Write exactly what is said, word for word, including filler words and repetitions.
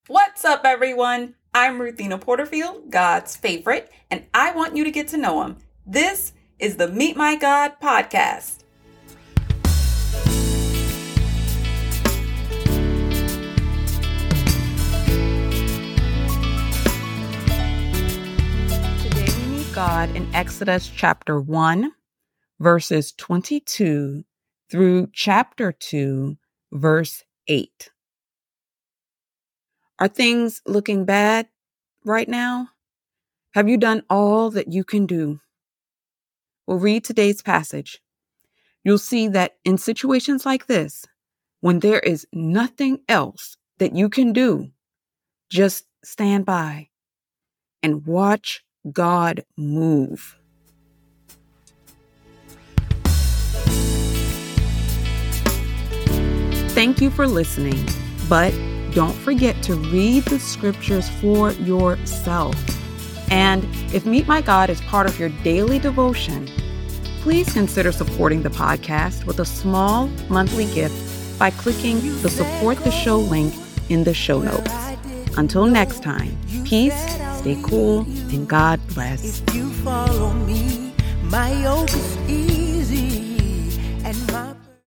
What's up, everyone? I'm Ruthina Porterfield, God's favorite, and I want you to get to know Him. This is the Meet My God podcast. Today we meet God in Exodus chapter one, verses twenty-two through chapter two, verse eight. Are things looking bad right now? Have you done all that you can do? Well, read today's passage. You'll see that in situations like this, when there is nothing else that you can do, just stand by and watch God move. Thank you for listening, but don't forget to read the scriptures for yourself. And if Meet My God is part of your daily devotion, please consider supporting the podcast with a small monthly gift by clicking the Support the Show link in the show notes. Until next time, peace, stay cool, and God bless. If you follow me, my yoke is easy and my